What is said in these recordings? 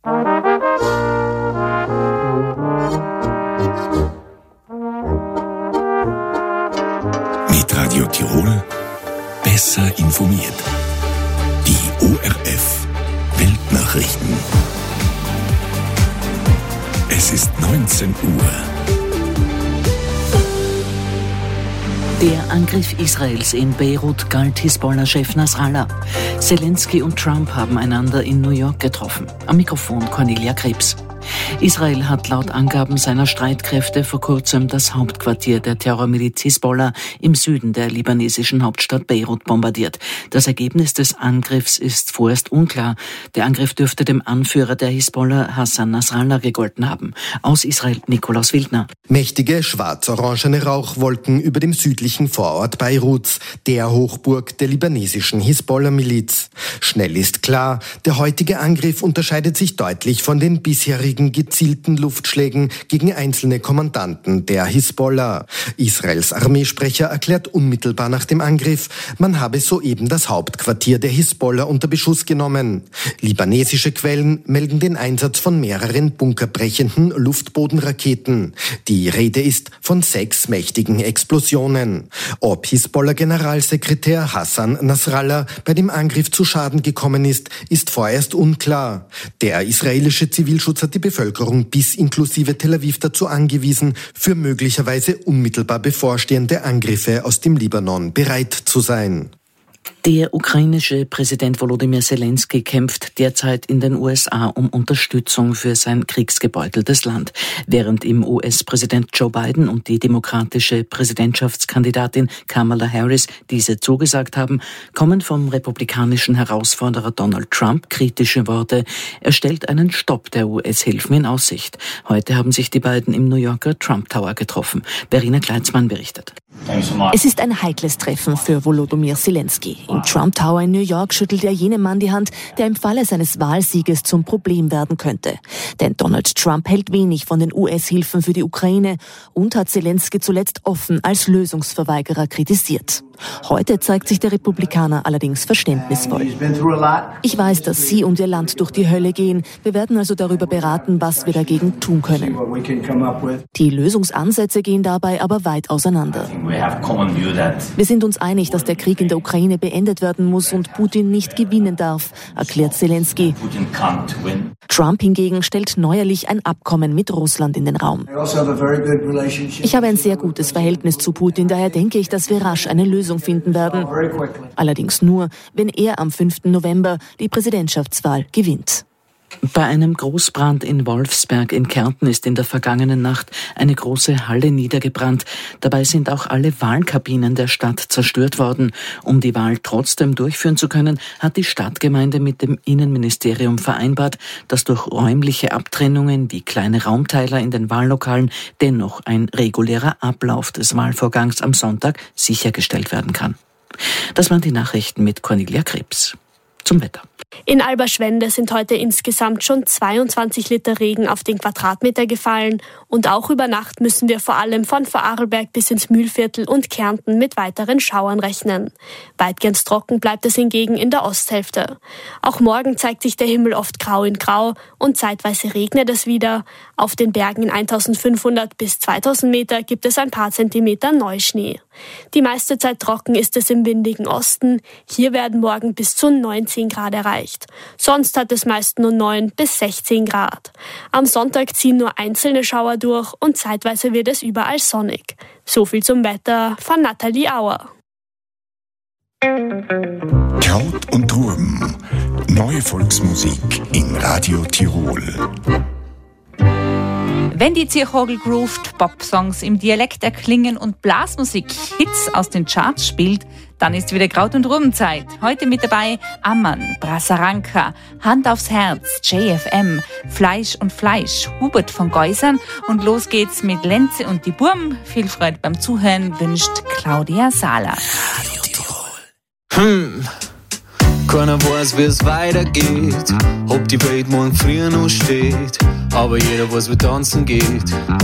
Mit Radio Tirol besser informiert. Die ORF Weltnachrichten. Es ist 19 Uhr. Der Angriff Israels in Beirut galt Hisbollah-Chef Nasrallah. Zelensky und Trump haben einander in New York getroffen. Am Mikrofon Cornelia Krebs. Israel hat laut Angaben seiner Streitkräfte vor kurzem das Hauptquartier der Terrormiliz Hisbollah im Süden der libanesischen Hauptstadt Beirut bombardiert. Das Ergebnis des Angriffs ist vorerst unklar. Der Angriff dürfte dem Anführer der Hisbollah, Hassan Nasrallah, gegolten haben. Aus Israel Nikolaus Wildner. Mächtige schwarz-orangene Rauchwolken über dem südlichen Vorort Beiruts, der Hochburg der libanesischen Hisbollah-Miliz. Schnell ist klar, der heutige Angriff unterscheidet sich deutlich von den bisherigen gezielten Luftschlägen gegen einzelne Kommandanten der Hisbollah. Israels Armeesprecher erklärt unmittelbar nach dem Angriff, man habe soeben das Hauptquartier der Hisbollah unter Beschuss genommen. Libanesische Quellen melden den Einsatz von mehreren bunkerbrechenden Luftbodenraketen. Die Rede ist von 6 mächtigen Explosionen. Ob Hisbollah-Generalsekretär Hassan Nasrallah bei dem Angriff zu Schaden gekommen ist vorerst unklar. Der israelische Zivilschutz hat die Bevölkerung bis inklusive Tel Aviv dazu angewiesen, für möglicherweise unmittelbar bevorstehende Angriffe aus dem Libanon bereit zu sein. Der ukrainische Präsident Volodymyr Zelensky kämpft derzeit in den USA um Unterstützung für sein kriegsgebeuteltes Land. Während ihm US-Präsident Joe Biden und die demokratische Präsidentschaftskandidatin Kamala Harris diese zugesagt haben, kommen vom republikanischen Herausforderer Donald Trump kritische Worte. Er stellt einen Stopp der US-Hilfen in Aussicht. Heute haben sich die beiden im New Yorker Trump Tower getroffen. Verena Kleitzmann berichtet. Es ist ein heikles Treffen für Volodymyr Zelensky. Im Trump Tower in New York schüttelt er jenem Mann die Hand, der im Falle seines Wahlsieges zum Problem werden könnte. Denn Donald Trump hält wenig von den US-Hilfen für die Ukraine und hat Zelensky zuletzt offen als Lösungsverweigerer kritisiert. Heute zeigt sich der Republikaner allerdings verständnisvoll. Ich weiß, dass Sie und Ihr Land durch die Hölle gehen. Wir werden also darüber beraten, was wir dagegen tun können. Die Lösungsansätze gehen dabei aber weit auseinander. Wir sind uns einig, dass der Krieg in der Ukraine beendet werden muss und Putin nicht gewinnen darf, erklärt Zelensky. Trump hingegen stellt neuerlich ein Abkommen mit Russland in den Raum. Ich habe ein sehr gutes Verhältnis zu Putin, daher denke ich, dass wir rasch eine Lösung finden werden. Allerdings nur, wenn er am 5. November die Präsidentschaftswahl gewinnt. Bei einem Großbrand in Wolfsberg in Kärnten ist in der vergangenen Nacht eine große Halle niedergebrannt. Dabei sind auch alle Wahlkabinen der Stadt zerstört worden. Um die Wahl trotzdem durchführen zu können, hat die Stadtgemeinde mit dem Innenministerium vereinbart, dass durch räumliche Abtrennungen wie kleine Raumteiler in den Wahllokalen dennoch ein regulärer Ablauf des Wahlvorgangs am Sonntag sichergestellt werden kann. Das waren die Nachrichten mit Cornelia Krebs. Zum Wetter. In Alberschwende sind heute insgesamt schon 22 Liter Regen auf den Quadratmeter gefallen und auch über Nacht müssen wir vor allem von Vorarlberg bis ins Mühlviertel und Kärnten mit weiteren Schauern rechnen. Weitgehend trocken bleibt es hingegen in der Osthälfte. Auch morgen zeigt sich der Himmel oft grau in grau und zeitweise regnet es wieder. Auf den Bergen in 1500 bis 2000 Meter gibt es ein paar Zentimeter Neuschnee. Die meiste Zeit trocken ist es im windigen Osten. Hier werden morgen bis zu 19 Grad erreicht. Sonst hat es meist nur 9 bis 16 Grad. Am Sonntag ziehen nur einzelne Schauer durch und zeitweise wird es überall sonnig. So viel zum Wetter von Nathalie Auer. Kraut und Rüben. Neue Volksmusik in Radio Tirol. Wenn die Zierchorgel grooved, Pop-Songs im Dialekt erklingen und Blasmusik Hits aus den Charts spielt, dann ist wieder Kraut- und Rübenzeit. Heute mit dabei Ammann, Brasaranka, Hand aufs Herz, JFM, Fleisch und Fleisch, Hubert von Geusern und los geht's mit Lenze und die Burm. Viel Freude beim Zuhören wünscht Claudia Sahler. Radio Tirol. Keiner weiß, wie es weitergeht, ob die Welt morgen früher noch steht. Aber jeder weiß, wie tanzen geht. Und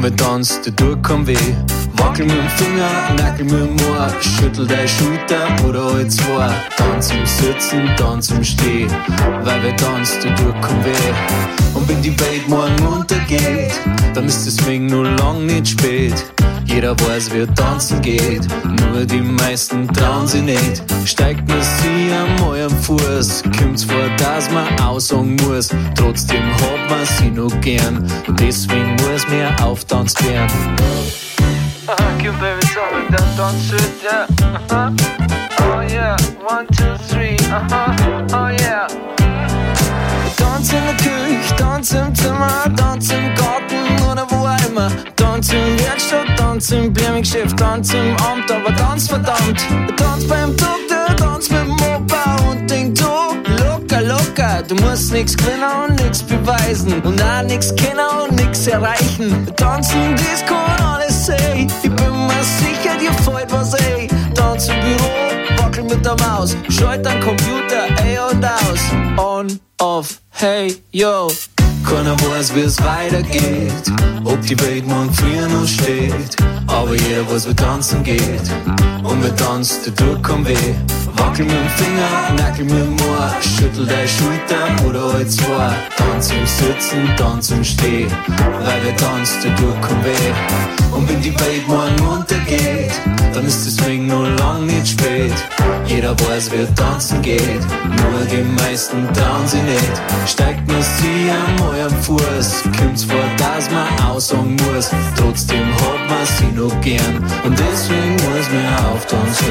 wenn tanzt, der tut kein weh. Wackel mit dem Finger, nackel mit dem Ohr, schüttel deine Schulter oder halt zwei. Tanz im Sitzen, tanz im Stehen, weil wer tanzt, der tut kein weh. Und wenn die Welt morgen untergeht, dann ist deswegen nur lang nicht spät. Jeder weiß, wie tanzen geht, nur die meisten trauen sich nicht. Steigt man sie einmal am Fuß, kommt's vor, dass man aussagen muss. Trotzdem hat man sie noch gern und deswegen muss mehr auftanzt werden. Cute baby, tell me that don't shoot, yeah. Oh yeah, 1, 2, 3, oh yeah. Tanz in der Küche, tanz im Zimmer, tanz im Garten oder wo auch immer. Tanz in der Werkstatt, tanz im Blümchengeschäft, tanz im Amt, aber tanz verdammt. Tanz beim Doktor, tanz mit dem Opa und denk du, locker, locker. Du musst nix gewinnen und nix beweisen und auch nix kennen und nix erreichen. Tanzen, Disco und alles, ey. Ich bin mir sicher, dir fällt was, ey. Tanz im Büro, wackel mit der Maus, schalt am Computer, ey und aus. On, off, hey, yo. Keiner weiß, wie es weitergeht, ob die Welt morgen früh noch steht. Aber jeder weiß, wie tanzen geht. Und wer tanzt, der tut kein weh. Wackel mit dem Finger, nackel mit dem Ohr, schüttel deine Schulter oder halt zwei. Tanz im Sitzen, tanz im Stehen, weil wer tanzt, der tut kein weh. Und wenn die Welt morgen untergeht, dann ist deswegen noch lang nicht spät. Jeder weiß, wie tanzen geht, nur die meisten trauen sich nicht. Steigt man sie einmal am Fuß, kommt's vor, dass man aussagen muss. Trotzdem hat man sie noch gern und deswegen muss man auftanzen.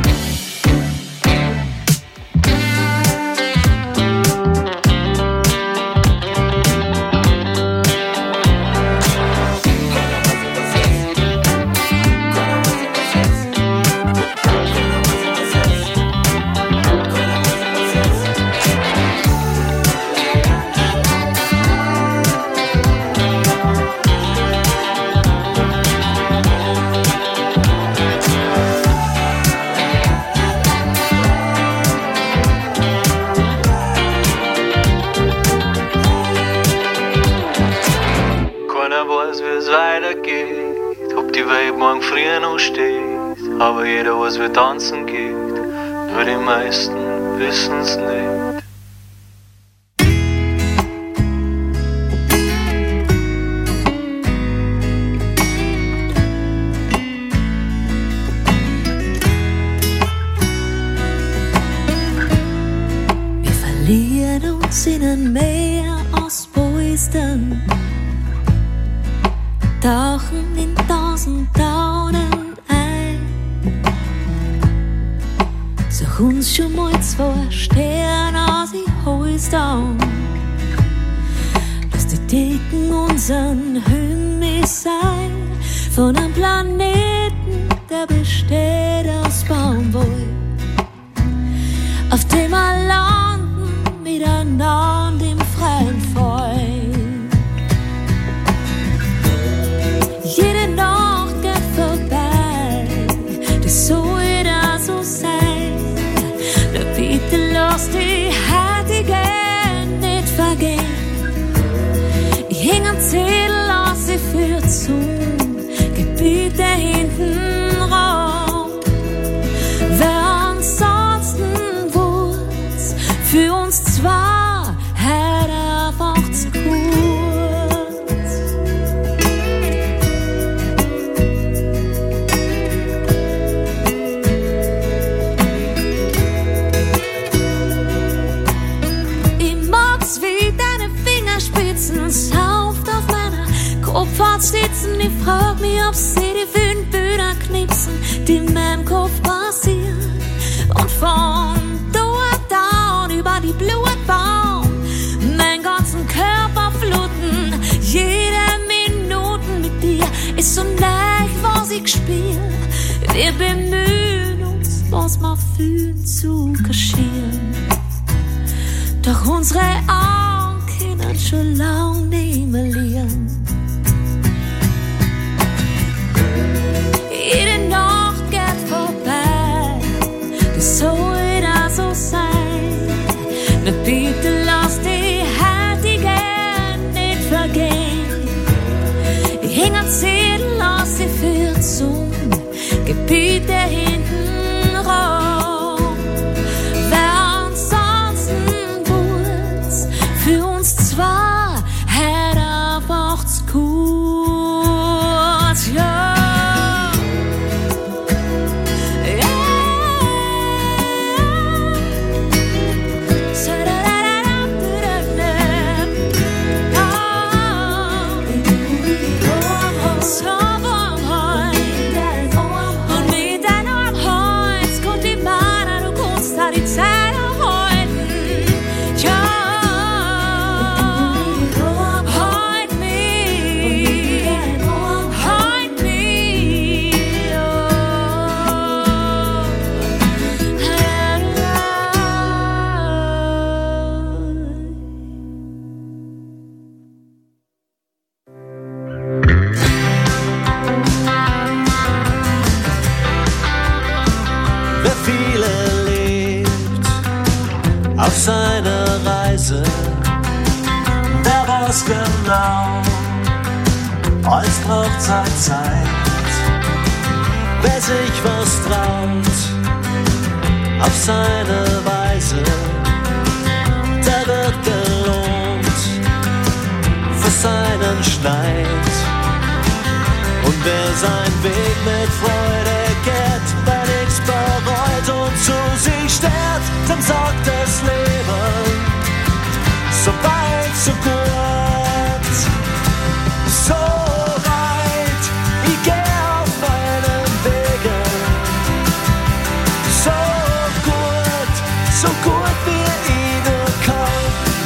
Aber jeder weiß, wie tanzen geht, nur die meisten wissen's nicht. Wir verlieren uns in ein Meer aus Polstern, tauchen in 1000 Daunen ein. Such uns schon mal 2 Sterne aus die Häuser, lass die Decken unseren Himmel sein. Von einem Planeten, der besteht aus Baumwoll, auf dem wir landen miteinander im freien Fall. Jede Nacht geht vorbei, das soll da so sein. Nur bitte lass die heutige nicht vergehen. Ich häng am Zettel aus, sie führt zum Gebiet der hinten raus. Wer ansonsten wurz für uns zwei, hat einfach zu kurz. Ich mag's wie deine Fingerspitzen sauft auf meiner Kopfhaut sitzen. Ich frag mich, ob sie die vielen Bilder knipsen, die in meinem Kopf passieren. Und von dort an über die Blutbahn meinen ganzen Körper fluten. Jede Minute mit dir ist so leicht, was ich spiel. Wir bemühen uns, was wir fühlen, zu kaschieren. Doch unsere Augen können schon lang nicht mehr lieren. Jede Nacht geht vorbei, das soll da so sein. Nur bitte lass die heutige nicht vergehen. Ich häng am Ziel für uns zwei, hat einfach zu kurz, ja. Auf seiner Reise, der weiß genau, als braucht Zeit. Wer sich was traut, auf seine Weise, der wird belohnt für seinen Schneid. Und wer seinen Weg mit Freude geht, wer nichts bereut und zu sich steht, dem sagt das Leben, so weit, so gut, so weit, ich geh auf meinen Wegen, so gut wie ich nur kann,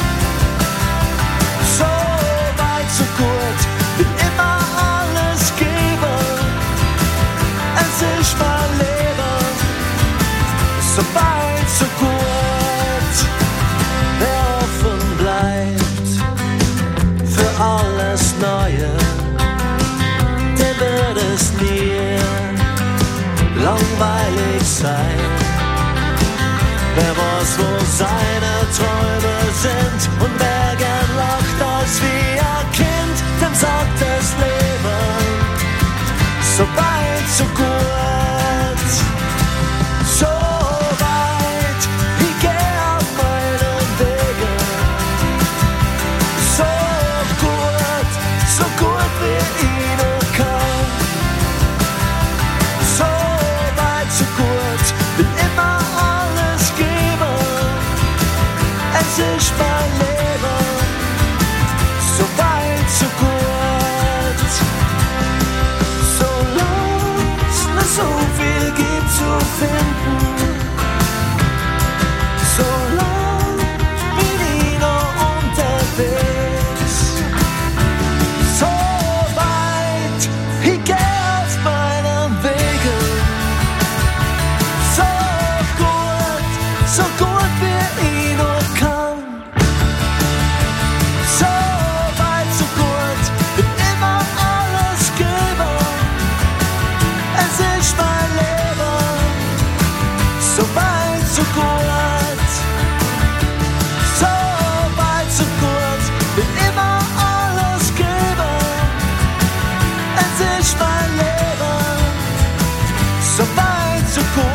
so weit, so gut, will immer alles geben, es ist mein Leben, so weit, so gut, wer offen bleibt für alles Neue, dem wird es nie langweilig sein. Wer weiß, wo seine Träume sind und wer gern lacht als wie ein Kind, dem sagt das Leben, so weit, so gut, so weit, ich geh auf meinen Wegen, so gut wie ich nur kann, so weit, so gut, will immer alles geben, es ist mein Leben, so weit, so gut, so los, so viel gibt zu finden, so lang bin ich noch unterwegs, so weit, ich geh auf meinen Wegen, so gut wie ich nur kann, so weit, so gut, will immer alles geben, es ist mein Leben, so weit, so gut, so weit, so gut, will immer alles geben, es ist mein Leben, so weit, so gut.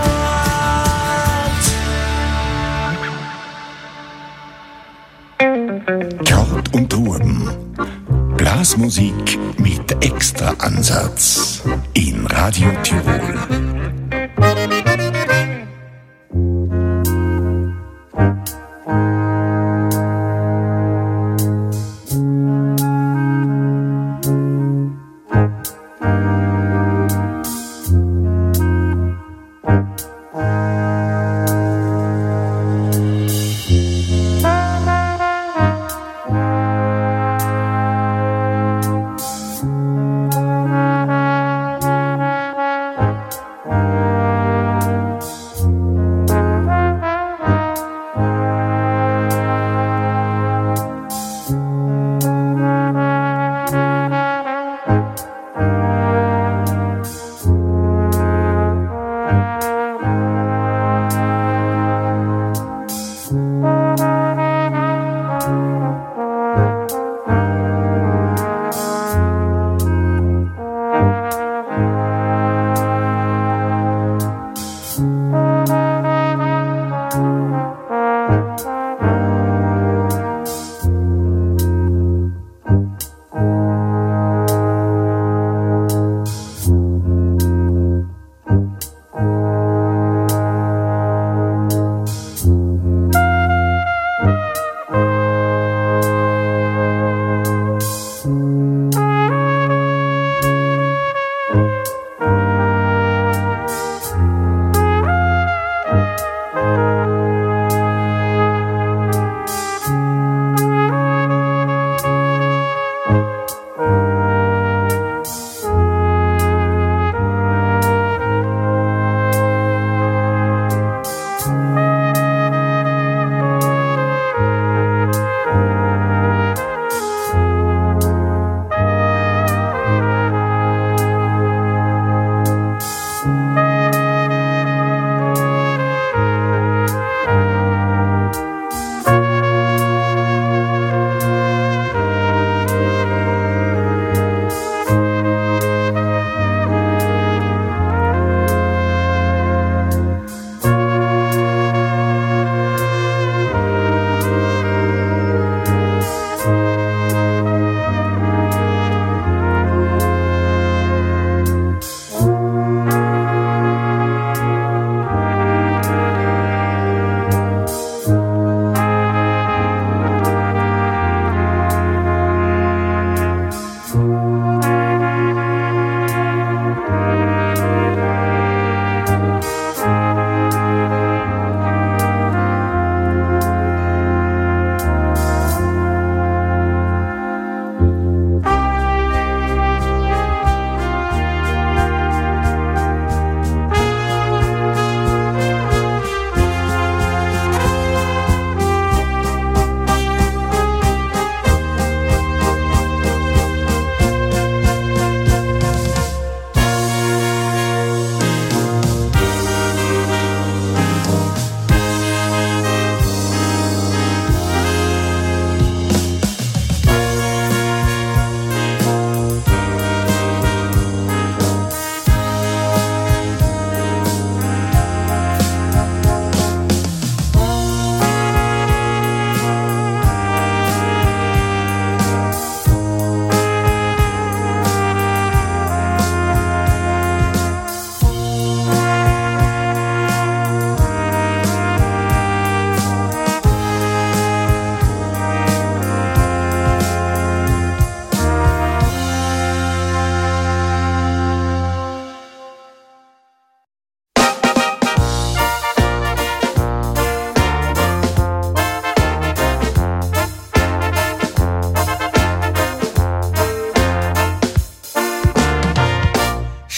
Kraut und Rüben. Blasmusik mit extra Ansatz in Radio Tirol.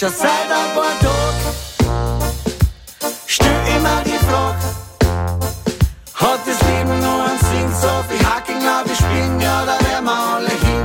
Schon seit ein paar Tagen stell immer die Frage, hat das Leben nur einen Sinn? So viel Hacking, glaub ich, bin, ja, da werden wir alle hin.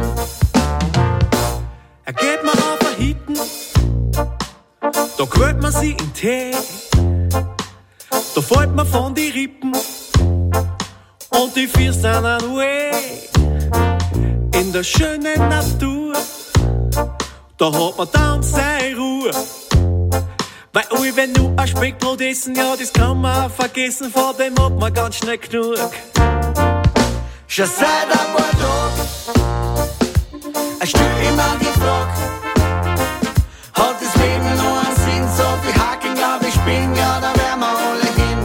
Er geht mir auf ein Hitten, da quält man sie in Tee, da fällt man von die Rippen und die Füße sind ein Way. In der schönen Natur, da hat man dann seine Ruhe. Weil wenn du ein Speckbrot essen, ja, das kann man auch vergessen, vor dem hat man ganz schnell genug. Schon seit ein paar Tagen stell immer die Frage, hat das Leben nur einen Sinn? So viel Haken, glaub ich, bin, ja, da werden wir alle hin.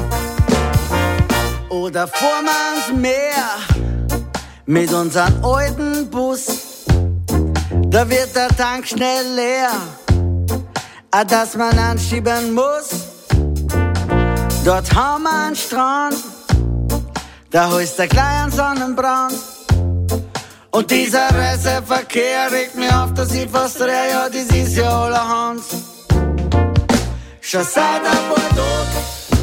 Oder fahren wir ans Meer mit unserem alten Bus, da wird der Tank schnell leer, dass man anschieben muss. Dort haben wir einen Strand, da heißt der kleine Sonnenbrand. Und dieser Reiseverkehr regt mich auf, dass ich fast drehe, ja, das ist ja allerhand. Schon seit ein paar Tagen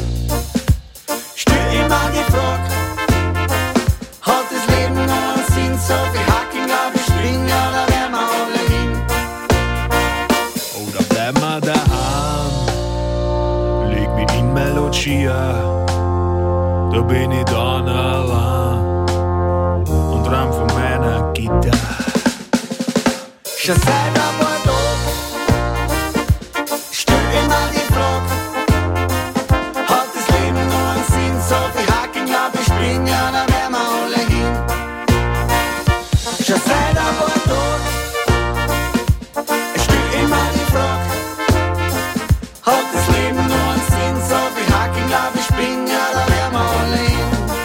stell immer die Frage, hat das Leben noch einen Sinn? So viel Hacken, glaub ich, bin, ja, da werden wir alle hin. Oder bleib mal daheim, leg mich in Melodia, da bin ich dann allein und ram von meiner Gitarre. Schon seit ein paar Tagen stell immer die Frage, hat das Leben noch einen Sinn? So viel Haken, glaub ich, bin, ja, da werden wir alle hin. Schon seit ein paar Tagen stell immer die Frage, hat das Leben noch einen Sinn? So viel Haken, glaub ich, bin, ja, da werden wir alle hin.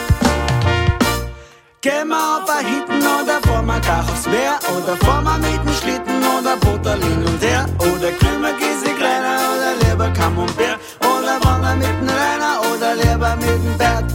Gehen wir auf ein Hitten oder fahren wir gleich aufs Meer, oder fahren wir mit dem Schlitten oder Boot hin und her, oder kühlen wir Giesig reiner oder lieber Camembert, oder wandern mit dem Rainer oder lieber mit dem Bert.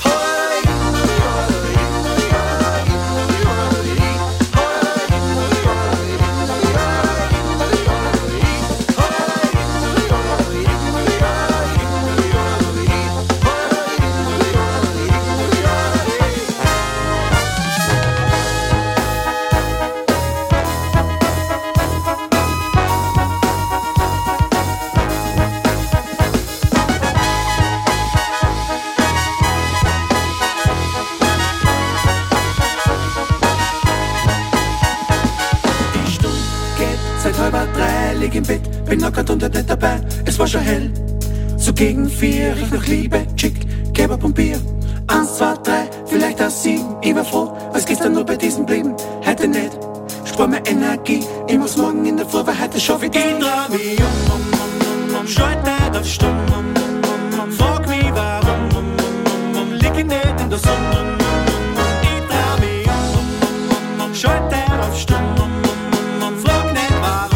Lieg im Bett, bin nackert und nicht dabei, es war schon hell. So gegen 4 riech nach Liebe, Chick, Kebab und Bier. 1, 2, 3, vielleicht auch 7, ich war froh, als gestern nur bei diesem blieben, heute nicht. Spar mir Energie, ich muss morgen in der Früh, weil heute schaff ich die. Ich dreh mich schalte auf Stumm, frag mich warum, lieg ich nicht in der Sonne. Ich dreh mich schalte auf Stumm, frag nicht warum.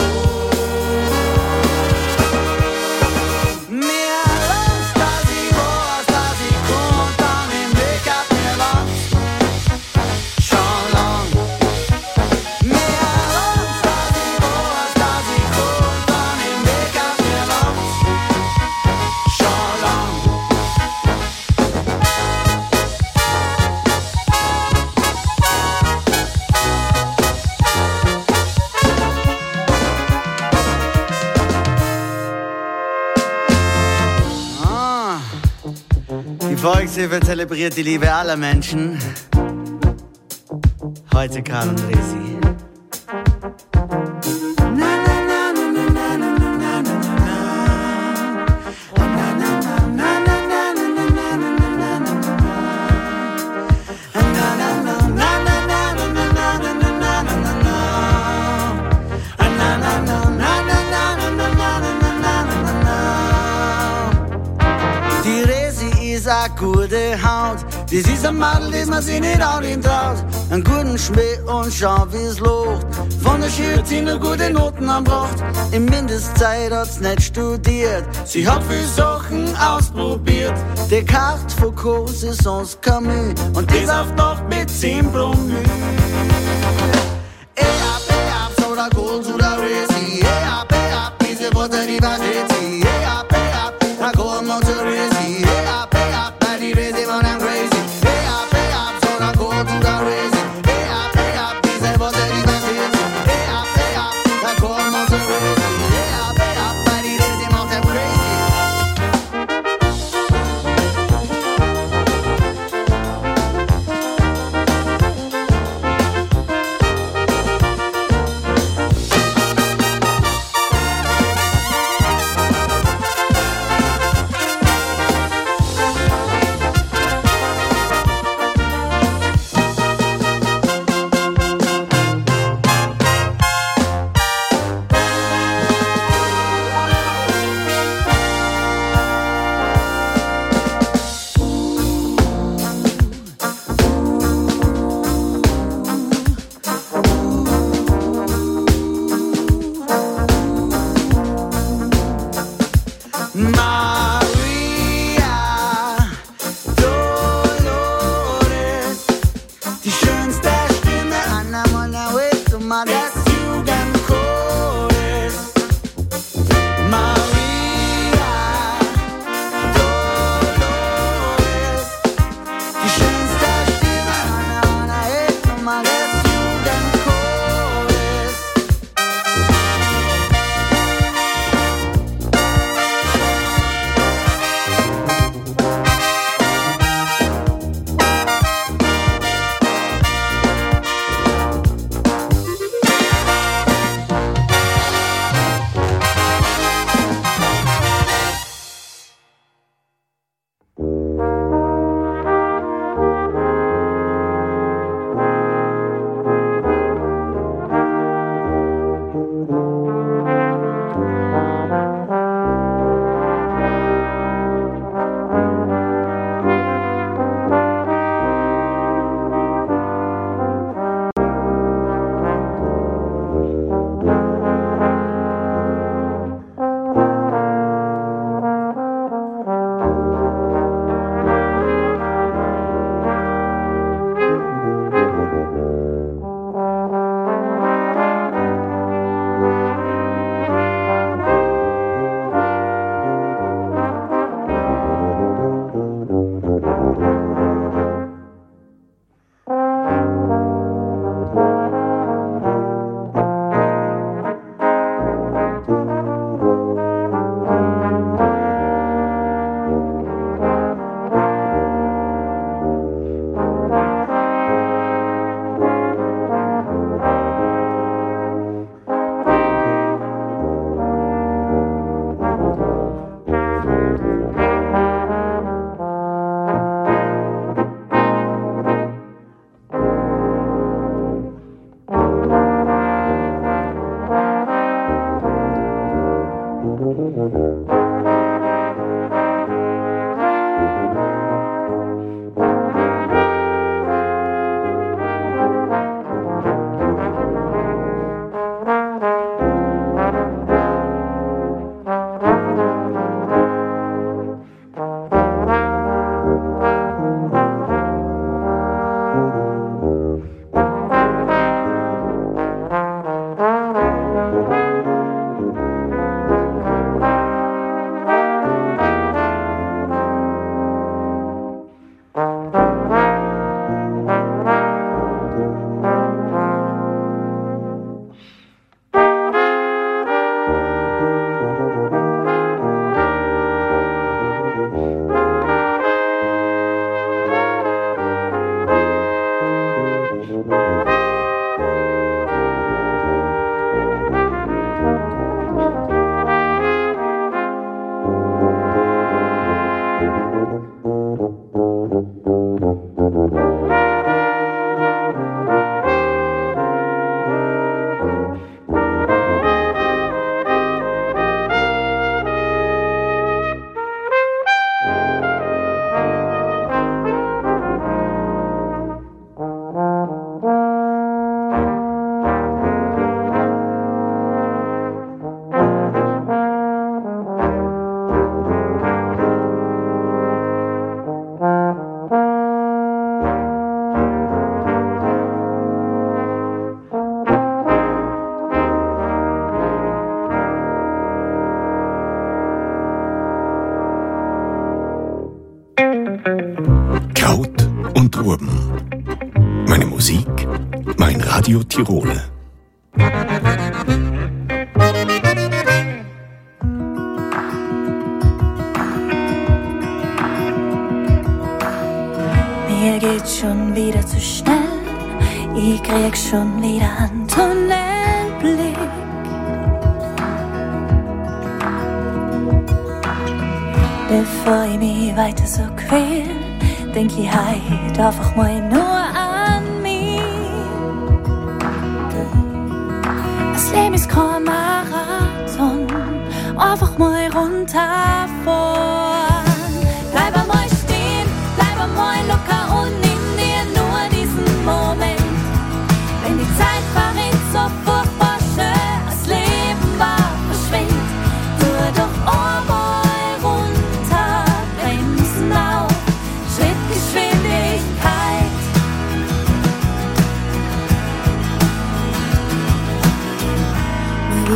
Die Volkshilfe zelebriert die Liebe aller Menschen. Heute Karl und Resi. Gute Haut, das ist ein Madel, das man sich nicht auch nicht traut. Einen guten Schmäh und schau, wie's locht. Von der Schule ziehen nur gute Noten anbracht. In Mindestzeit hat's nicht studiert, sie hat viel Sachen ausprobiert. Descartes, Foucault, Saisons, Camus und das auf Nacht mit 10 Promille. Ab, so da Gold, so da Resi. Ab, diese Worte Maria Kraut und Rüben. Meine Musik, mein Radio Tirol. Mir geht's schon wieder zu schnell, ich krieg schon wieder einen Tunnelblick. Bevor ich mich weiter so quäl, denk ich heut einfach mal nur an mich. Das Leben ist kein Marathon, einfach mal runterfahren. Bleib einmal stehen, bleib einmal locker und nimm dir nur diesen Moment. Wenn die Zeit verrinnt, so furchtbar schön, das Leben war verschwindet. Nur doch einmal runter, bremsen auf, Schrittgeschwindigkeit.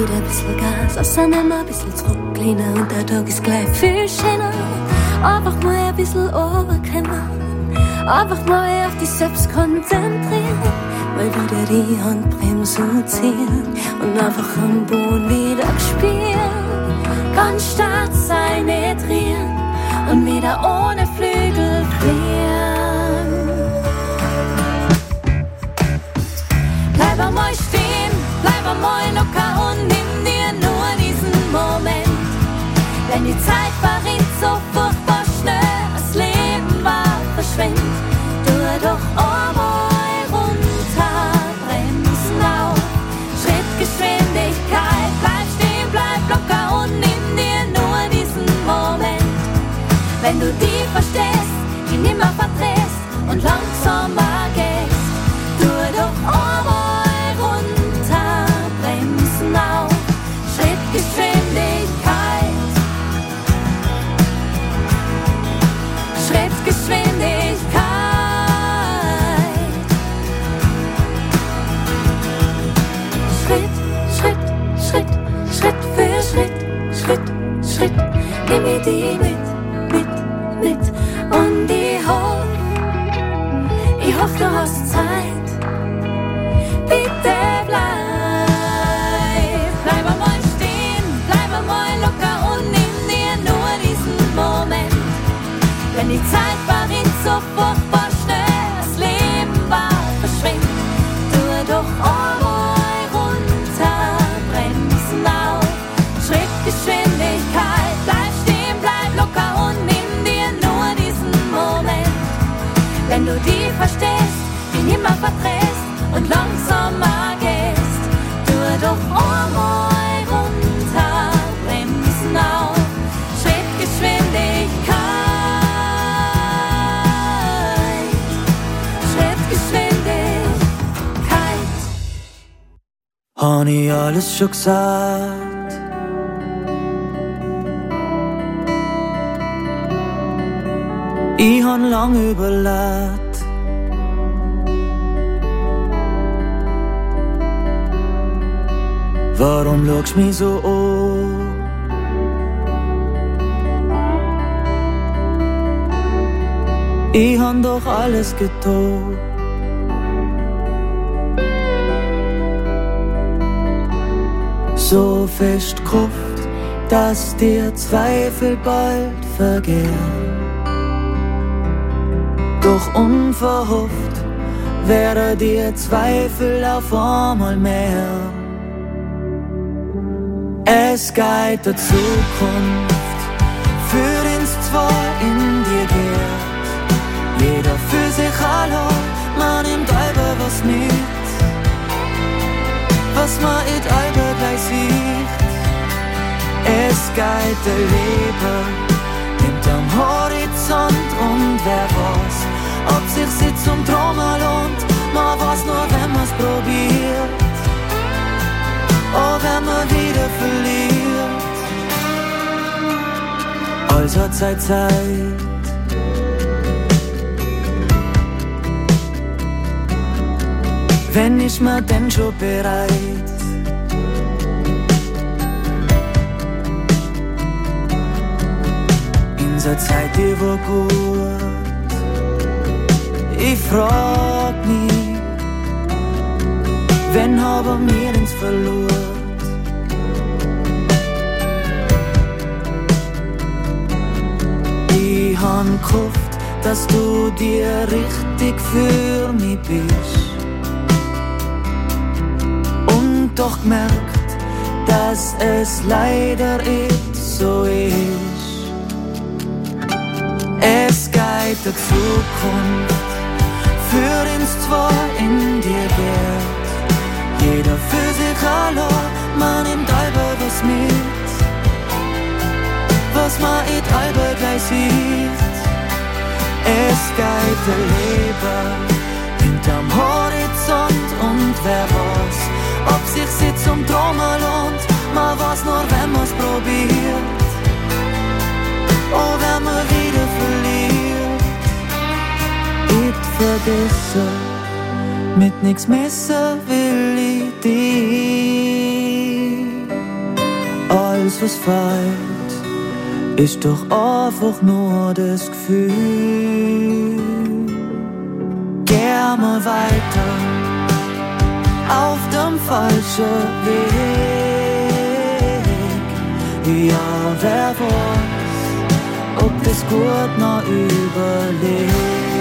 wieder ein bisschen Gas, außer nimm ein bisschen zurücklehnen und der Tag ist gleich viel schöner. Einfach mal ein bisschen runterkommen, einfach mal auf dich selbst konzentrieren, mal wieder die Handbremse ziehen und einfach am Boden wieder spielen. Ganz stark sein, nicht drehen und wieder ohne Flügel fliehen. Bleib einmal stehen, bleib einmal locker und nimm dir nur diesen Moment. Wenn die Zeit verrinnt so furchtbar schnell, das Leben war verschwindet. Tu doch einmal runter, bremsen auf, Schrittgeschwindigkeit. Bleib stehen, bleib locker und nimm dir nur diesen Moment. Wenn du die verstehst, die nimmer verdrehst und langsamer gehst, tu doch einmal runter, bremsen auf, Schrittgeschwindigkeit. Schrittgeschwindigkeit. Schritt, Schritt, Schritt, Schritt für Schritt, Schritt, Schritt. Nimm mir die mit. Und ich hoff, du hast Zeit. Bitte bleib einmal stehen, bleib einmal locker und nimm dir nur diesen Moment. Wenn die Zeit verrinnt so furchtbar schnell, das Leben war verschwindet. Tu doch einmal runter, bremsen auf, Schrittgeschwindigkeit. Bleib stehen, bleib locker und nimm dir nur diesen Moment. Wenn du die verstehst, die nimmer verdrehst und langsamer gehst, tu doch einmal runter, bremsen auf, Schrittgeschwindigkeit. Schrittgeschwindigkeit. Han ich alles schon gesagt? Ich han lang überlegt. Warum schaust du mich so an? Ich han doch alles getan. So fest Kraft, dass dir Zweifel bald vergehen. Doch unverhofft werden dir Zweifel auf einmal mehr. Es geht der Zukunft, für ins zwei in dir geht. Jeder für sich allein, man nimmt über was mit, was man in über gleich sieht. Es geht der Leben hinterm Horizont und wer weiß, ob sich Sitz und Trauma lohnt, man weiß nur, wenn man's probiert, oh, wenn man wieder verliert. Alles hat seine Zeit. Wenn ich mir denn schon bereit, in der Zeit, die war gut. Ich frag mich, wenn haben wir uns verloren? Ich han gehofft, dass du dir richtig für mich bist. Und doch gemerkt, dass es leider nicht so ist. Es geht der Zukunft, für uns zwei in dir geht. Jeder für sich allein, man nimmt über was mit, was man in über gleich sieht. Es geht der Leben hinterm Horizont und wer weiß, ob sich Sitz und Trauma lohnt, man weiß nur, wenn man's probiert, oh, wenn man wieder verliert. Ich vergesse, mit nix missen will ich dich. alles, was fehlt, ist doch einfach nur das Gefühl. Geh mal weiter auf dem falschen Weg. Ja, wer weiß, ob das gut noch überlebt.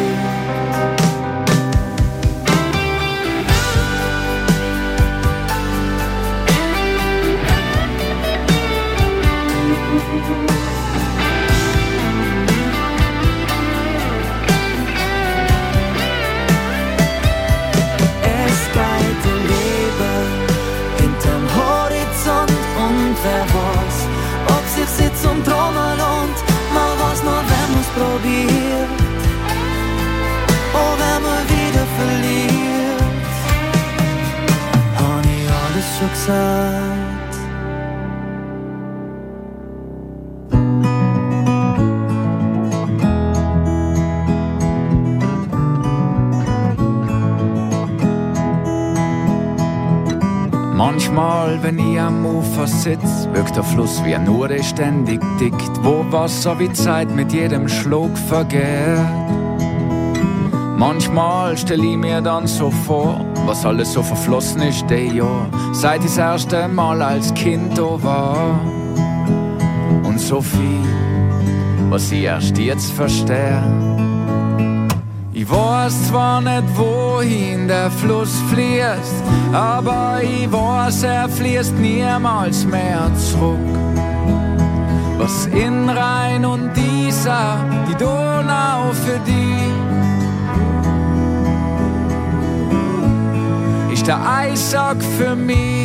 Wer weiß, ob sich Sitz und Trommel lohnt, mal was noch, wenn man's probiert, oh, wenn man wieder verliert, hab ich alles schon gesagt. Manchmal, wenn ich am Ufer sitz, wirkt der Fluss wie eine Uhr, die ständig tickt, wo Wasser wie Zeit mit jedem Schluck vergeht. Manchmal stell ich mir dann so vor, was alles so verflossen ist, die Jahr, seit ich das erste Mal als Kind da war. Und so viel, was ich erst jetzt verstehe. Ich weiß zwar nicht, wohin der Fluss fließt, aber ich weiß, er fließt niemals mehr zurück. Was in Rhein und Isar, die Donau für die, ist der Eissack für mich.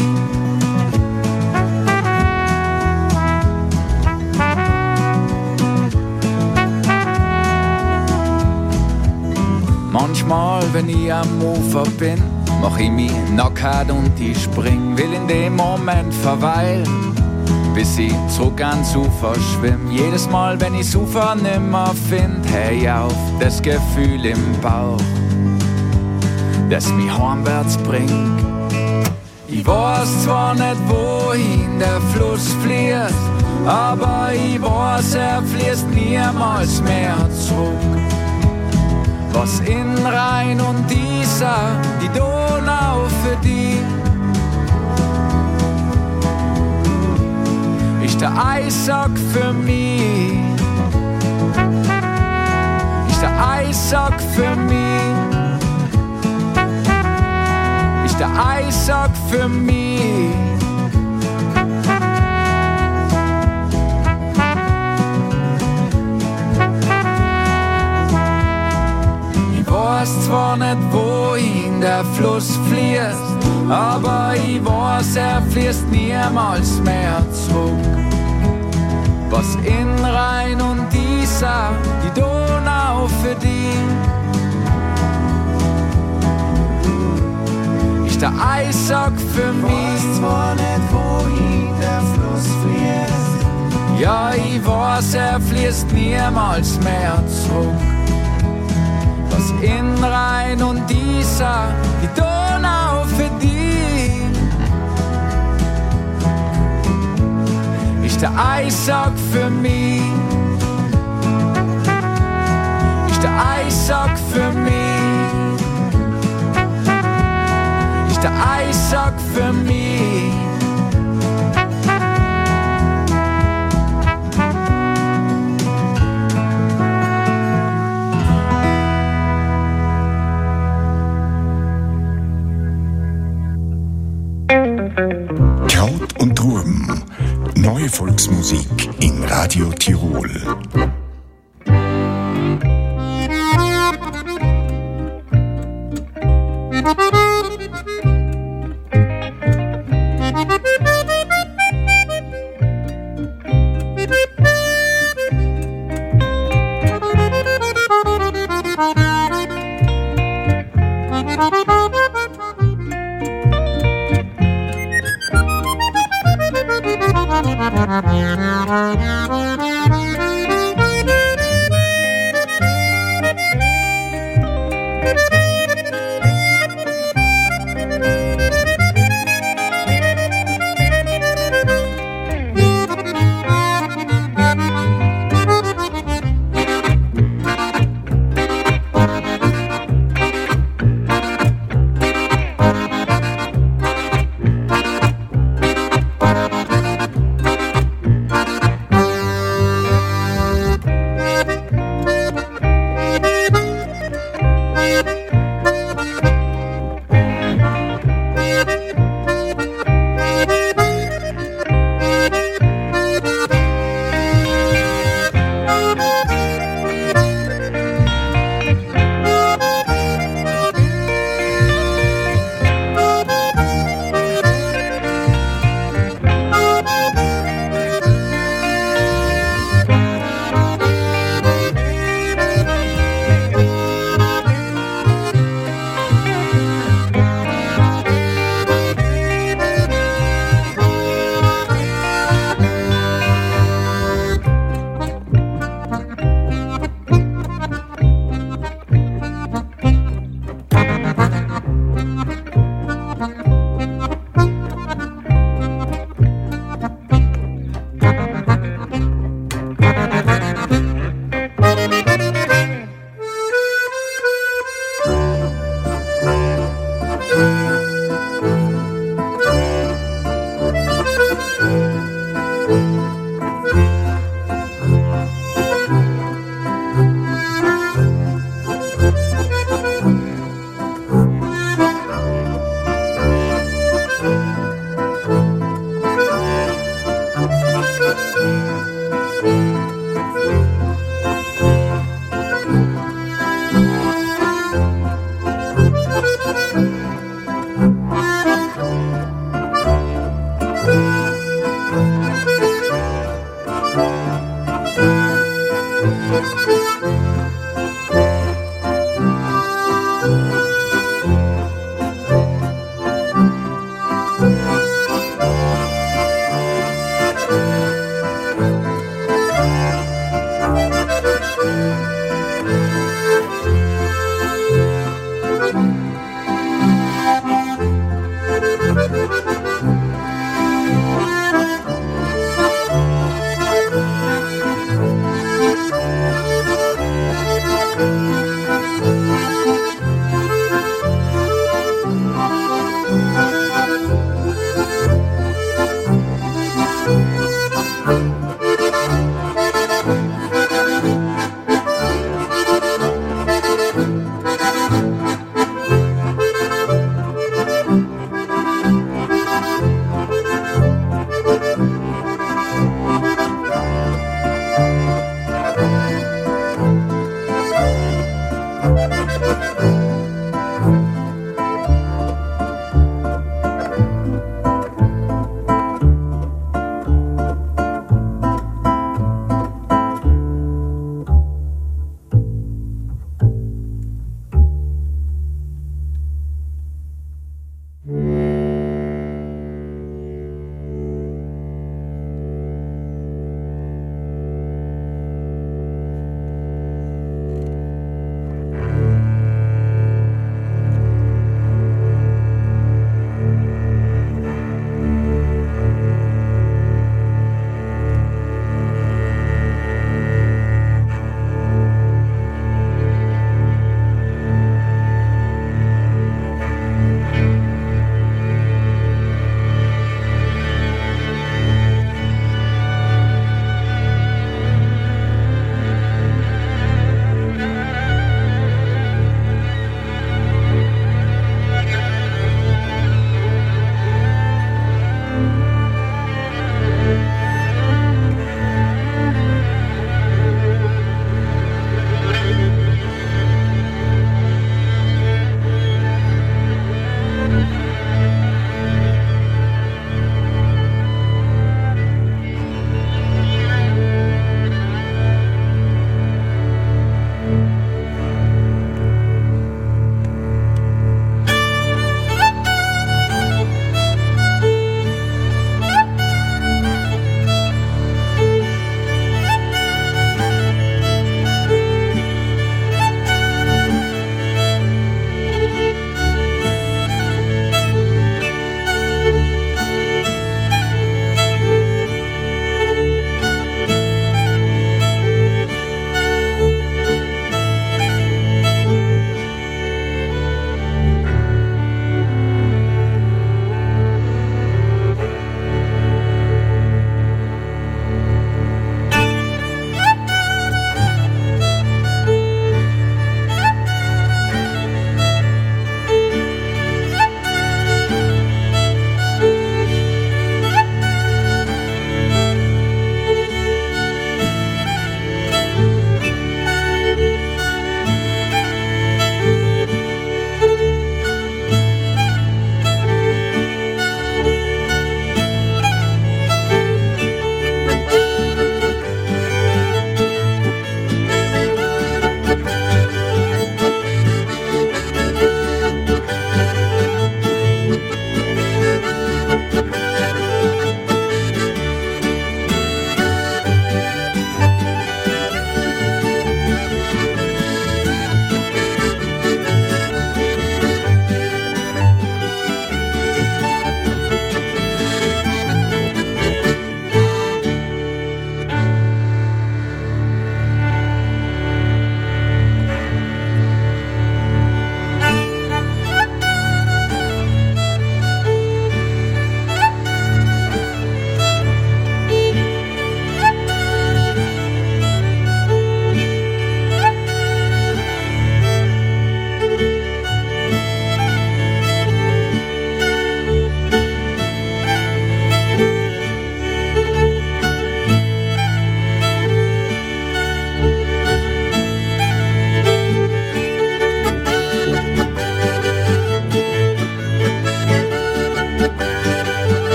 Manchmal, wenn ich am Ufer bin, mach ich mich nackt und ich spring, will in dem Moment verweilen, bis ich zurück ans Ufer schwimm. Jedes Mal, wenn ich's Ufer nimmer find, hey auf das Gefühl im Bauch, das mich heimwärts bringt. Ich weiß zwar nicht, wohin der Fluss fließt, aber ich weiß, er fließt niemals mehr zurück. Was in Rhein und Isar, die Donau für die, ist der Eissack für mich, ist der Eissack für mich, ist der Eissack für mich. Ich weiß zwar nicht, wohin der Fluss fließt, aber ich weiß, er fließt niemals mehr zurück. Was in Rhein und Isar, die Donau für die, ist der Eissack für mich. Ich weiß zwar nicht, wohin der Fluss fließt, ja, ich weiß, er fließt niemals mehr zurück. Was in Rhein und Isar, die Donau für die, ist der Eissack für mich, ist der Eissack für mich, ist der Eissack für mich. Kraut und Rüben. Neue Volksmusik in Radio Tirol.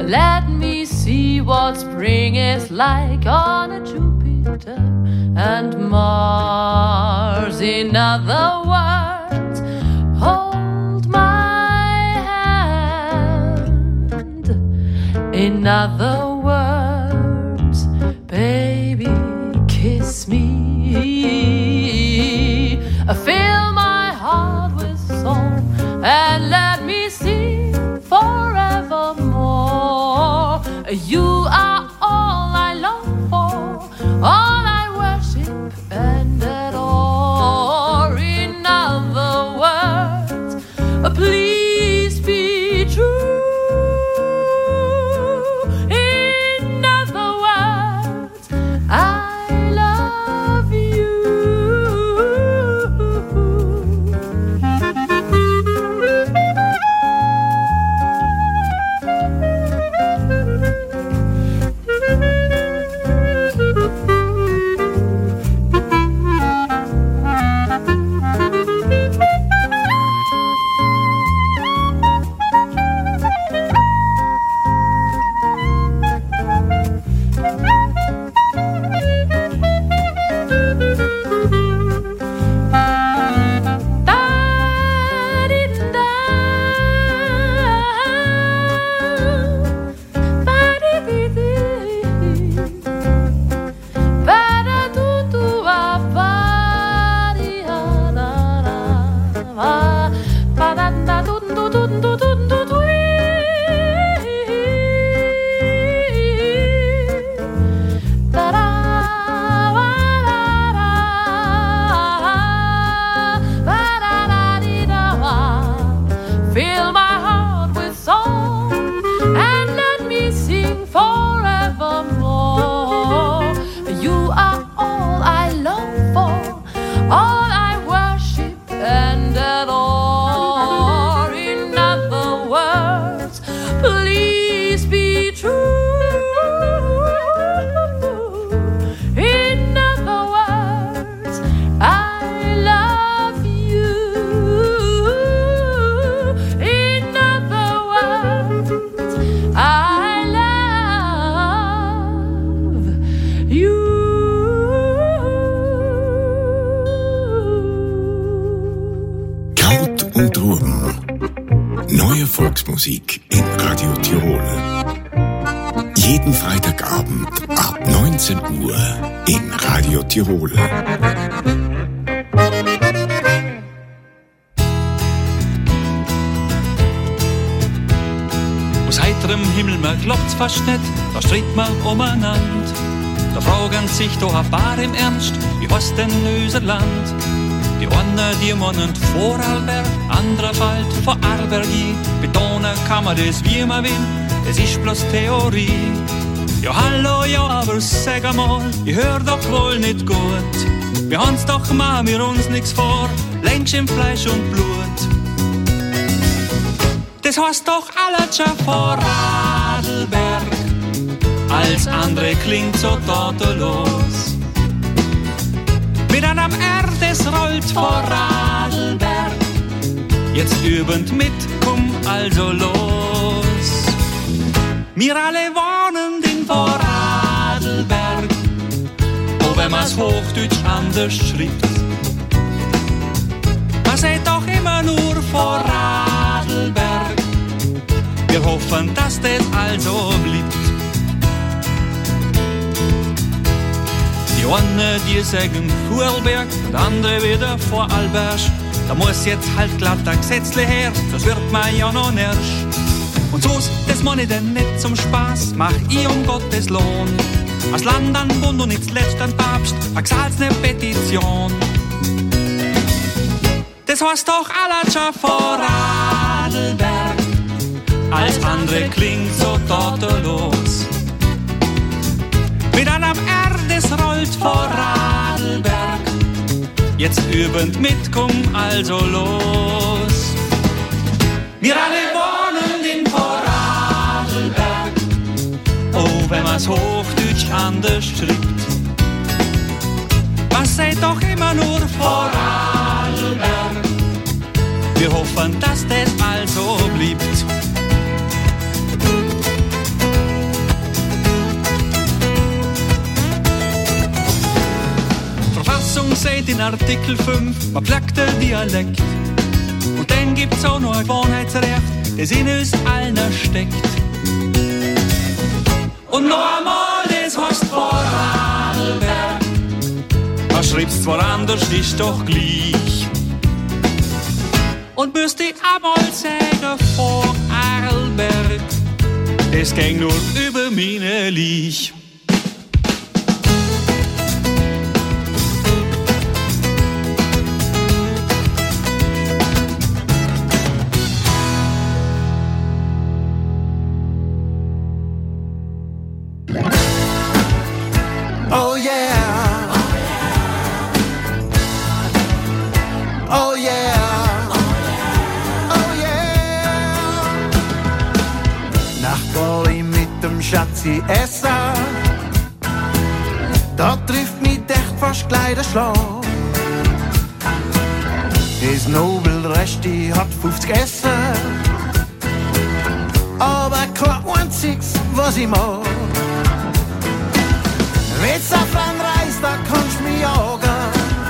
Let me see what spring is like on a Jupiter and Mars. In other words, hold my hand. In other words, baby, kiss me. Fill my heart with song and let me sing forevermore. You are all I long for, all I worship and adore. In other words, please be true. In other words, I love you. Fill my heart with song and let me sing forevermore. You are all I long for, all I worship and adore. In other words, please be true. In other words, I love you. In other words, I love you. Kraut und Rüben. Neue Volksmusik in Radio Tirol. Jeden Freitagabend ab 19 Uhr in Radio Tirol. Aus heiterem Himmel, man glaubt's fast nicht, da strebt man umeinander. Da fragen sich doch ein paar im Ernst, wie heißt denn unser Land? Die einen, die meinen Vorarlberg, andere fällt vor Arlbergi. Betonen kann man das, wie man will, es ist bloß Theorie. Ja hallo, ja, aber sag einmal, ich hör doch wohl nicht gut. Wir haben's doch, machen wir uns nix vor, längst im Fleisch und Blut. Das heißt doch alles schon vor Radlberg, als andere klingt so tatenlos. Mit einem R, das rollt vor Radlberg, jetzt übend mit, komm also los. Wir alle wohnen in Vorarlberg, oh wenn man's Hochdeutsch anders schreibt. Man sagt doch immer nur Vorarlberg, wir hoffen, dass das also bleibt. Die einen, die sagen Vorarlberg, und andere wieder Vorarlberg. Da muss jetzt halt glatt ein Gesetzle her, das wird man ja noch nersch. Und so's, das meine ich denn nicht zum Spaß, mach ich um Gottes Lohn. Als Land an Bund und nicht zuletzt an Papst, exalt's ne Petition. Das heißt doch alles schon Vorarlberg, als andere klingt so tatenlos. Mit einem R, das rollt Vorarlberg, jetzt übend mit, komm also los. Wir alle wohnen in Vorarlberg, oh wenn man's Hochdeutsch anders schreibt. Was sagt doch immer nur Vorarlberg, wir hoffen, dass das also bleibt. seht in Artikel 5, man pflegt den Dialekt. Und dann gibt's auch noch ein Gewohnheitsrecht, das in uns allen steckt. Und noch einmal, das heißt Vorarlberg. Man schreibt's zwar anders, ist doch gleich. Und müsst ich einmal sagen, Vorarlberg, das ging nur über meine Lich. Oh yeah. Oh yeah. Oh yeah. Nachbar mit dem Schatzi essen. Da trifft mich echt fast gleich der Schlag. Das Nobelresti hat 50 Essen. Aber kein einziges, was ich mag. Mit Safranreis, da kannst du mich jagen.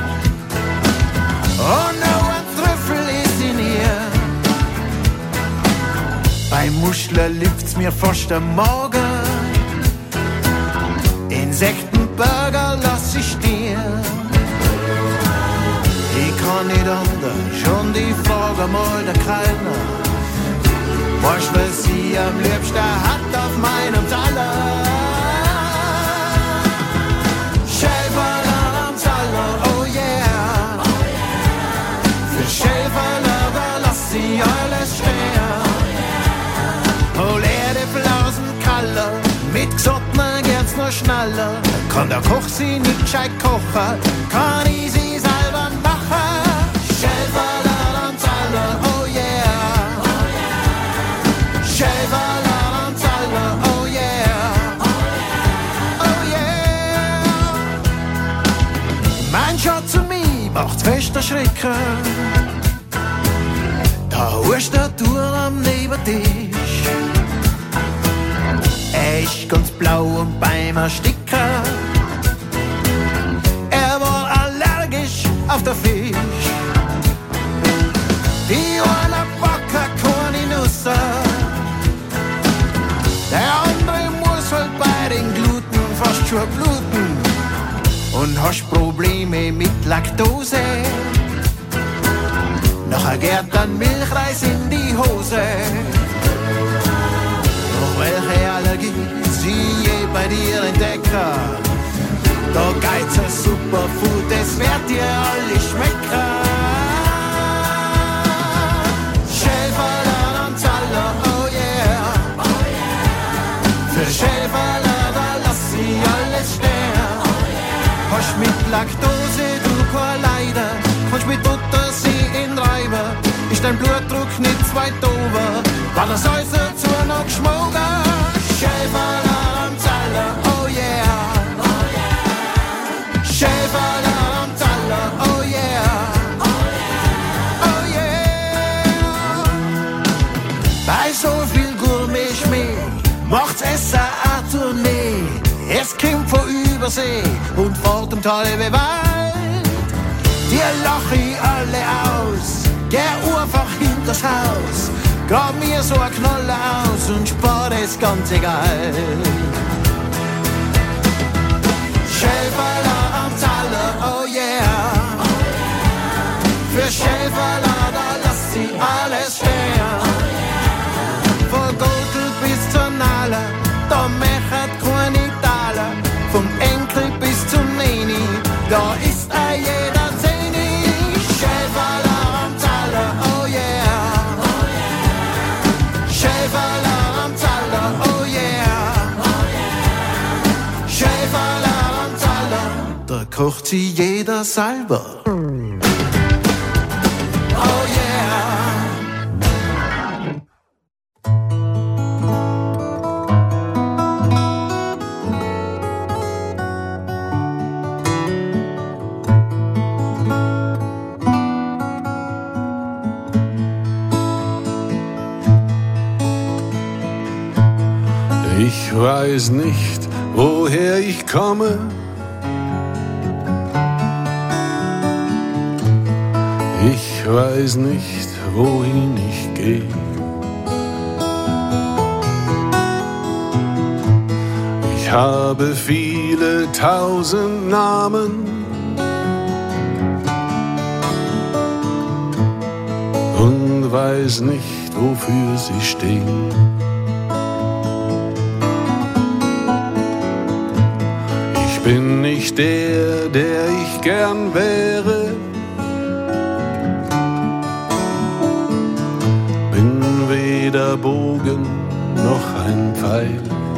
Und noch ein Trüffel ist in ihr. Bei Muscheln lüft's mir fast am Magen. Insektenburger lass ich stehen. Ich kann nicht anders, und ich frage mal der Kellner. Was will sie am liebsten hat auf meinem Teller? Schäferler am Teller, oh yeah. Für Schäferler, da lass sie alles stehen. Hol die Flausenkalle, mit Gesottner geht's nur schneller. Kann der Koch sie nicht gescheit kochen, kann ich sie selber machen. Schäferler am Teller, oh yeah. Schäferler am Teller, oh yeah. Oh yeah. Mein Schatz zu mir macht's fester Schrecken. Da ist der Tour am Nebentisch. Er ist ganz blau und beim Ersticken. Er war allergisch auf den Fisch. Die eine Backe kann ich nussen. Der andere muss halt bei den Gluten fast schon bluten. Und hast Probleme mit Laktose. Nachher geht dann Milchreis in die Hose. Doch welche Allergie sie je bei dir entdecken, da geht's ein Superfood, das wird dir alle schmecken. Schäferler am Teller, oh yeah. Für Schäferler, da lass sie alles stehen. Hast mit Laktose du kein Leider, kannst mit Butter sie in Reiber. Ist dein Blutdruck nicht zu weit over, weil das alles dazu noch geschmogen. Schäferler am Teller, oh yeah. Schäferler am Teller, oh yeah. Oh yeah. Bei so viel Gourmet-Schmäh macht's Essen eine Tournee. Es kommt von Übersee und vor dem halbe Wald. Die lachen alle aus, geh einfach hinters Haus. Grab mir so ein Knolle aus und spar das ganze Geld. Schäferler am Teller, oh yeah. Für Schäferler, da lass sie alles stehen. Von Gürtel bis zur Nalle, da mechert keine Taler. Vom Enkel bis zum Neni, da ist jeder Zehni. Schäferler am Teller, oh yeah. Schäferler am Teller, oh yeah. Schäferler am Teller, da kocht sie jeder selber. Oh yeah. Ich weiß nicht, woher ich komme. Ich weiß nicht, wohin ich gehe. Ich habe viele tausend Namen und weiß nicht, wofür sie stehen. Ich bin nicht der, der ich gern wäre. Bin weder Bogen noch ein Pfeil.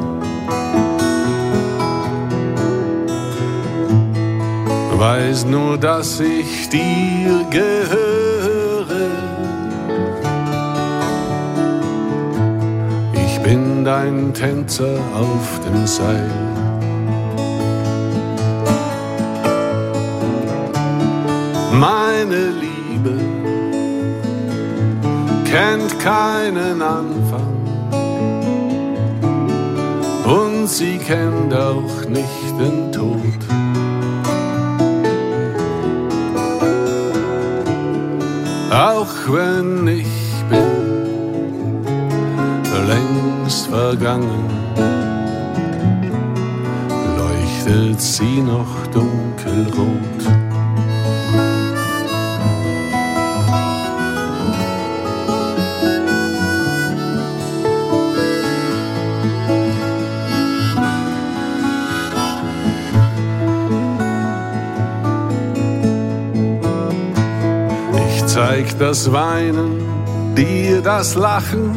Weiß nur, dass ich dir gehöre. Ich bin dein Tänzer auf dem Seil. Meine Liebe kennt keinen Anfang und sie kennt auch nicht den Tod. Auch wenn ich bin längst vergangen, leuchtet sie noch dunkelrot. Zeig das Weinen, dir das Lachen,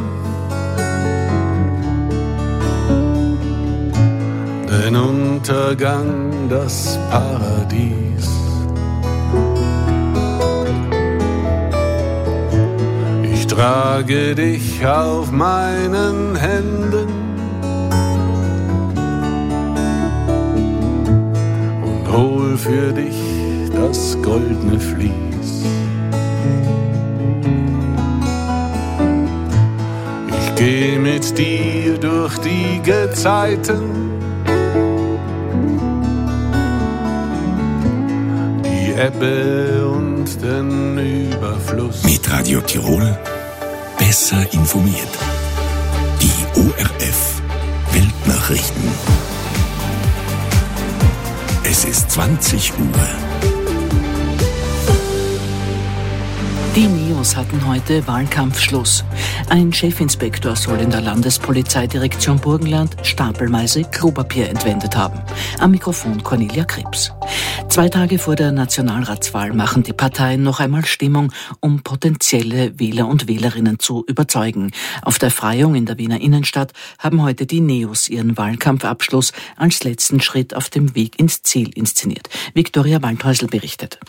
den Untergang, das Paradies. Ich trage dich auf meinen Händen und hol für dich das goldene Vlies. Geh mit dir durch die Gezeiten, die Ebbe und den Überfluss. Mit Radio Tirol besser informiert. Die ORF Weltnachrichten. Es ist 20 Uhr. Die NEOS hatten heute Wahlkampfschluss. Ein Chefinspektor soll in der Landespolizeidirektion Burgenland stapelweise Klopapier entwendet haben. Am Mikrofon Cornelia Krebs. 2 Tage vor der Nationalratswahl machen die Parteien noch einmal Stimmung, um potenzielle Wähler und Wählerinnen zu überzeugen. Auf der Freiung in der Wiener Innenstadt haben heute die NEOS ihren Wahlkampfabschluss als letzten Schritt auf dem Weg ins Ziel inszeniert. Viktoria Waldhäusl berichtet.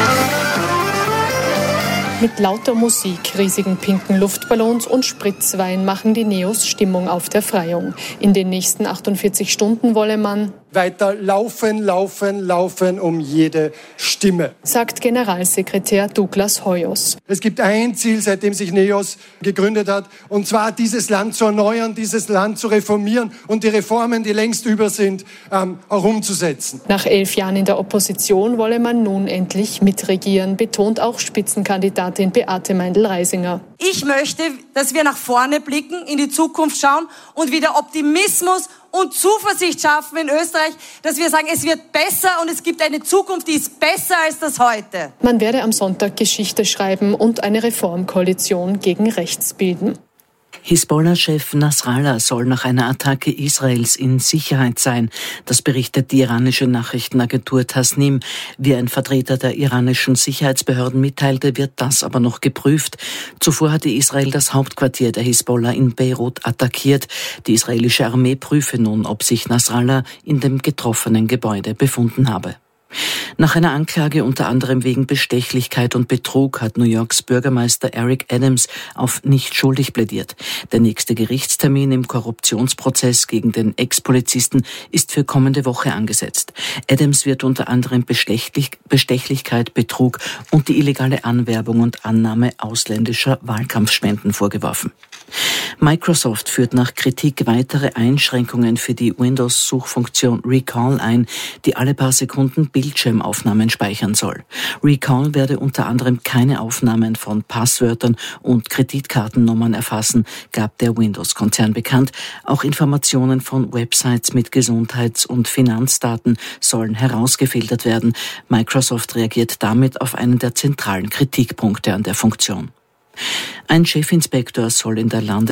Mit lauter Musik, riesigen pinken Luftballons und Spritzwein machen die NEOS Stimmung auf der Freiung. In den nächsten 48 Stunden wolle man weiter laufen um jede Stimme, sagt Generalsekretär Douglas Hoyos. Es gibt ein Ziel, seitdem sich NEOS gegründet hat, und zwar dieses Land zu erneuern, dieses Land zu reformieren und die Reformen, die längst über sind, auch umzusetzen. Nach 11 Jahren in der Opposition wolle man nun endlich mitregieren, betont auch Spitzenkandidatin Beate Meindl-Reisinger. Ich möchte, dass wir nach vorne blicken, in die Zukunft schauen und wieder Optimismus und Zuversicht schaffen in Österreich, dass wir sagen, es wird besser und es gibt eine Zukunft, die ist besser als das heute. Man werde am Sonntag Geschichte schreiben und eine Reformkoalition gegen rechts bilden. Hisbollah-Chef Nasrallah soll nach einer Attacke Israels in Sicherheit sein. Das berichtet die iranische Nachrichtenagentur Tasnim. Wie ein Vertreter der iranischen Sicherheitsbehörden mitteilte, wird das aber noch geprüft. Zuvor hatte Israel das Hauptquartier der Hisbollah in Beirut attackiert. Die israelische Armee prüfe nun, ob sich Nasrallah in dem getroffenen Gebäude befunden habe. Nach einer Anklage unter anderem wegen Bestechlichkeit und Betrug hat New Yorks Bürgermeister Eric Adams auf nicht schuldig plädiert. Der nächste Gerichtstermin im Korruptionsprozess gegen den Ex-Polizisten ist für kommende Woche angesetzt. Adams wird unter anderem Bestechlichkeit, Betrug und die illegale Anwerbung und Annahme ausländischer Wahlkampfspenden vorgeworfen. Microsoft führt nach Kritik weitere Einschränkungen für die Windows-Suchfunktion Recall ein, die alle paar Sekunden Bildschirmaufnahmen speichern soll. Recall werde unter anderem keine Aufnahmen von Passwörtern und Kreditkartennummern erfassen, gab der Windows-Konzern bekannt. Auch Informationen von Websites mit Gesundheits- und Finanzdaten sollen herausgefiltert werden. Microsoft reagiert damit auf einen der zentralen Kritikpunkte an der Funktion. Ein Chefinspektor soll in der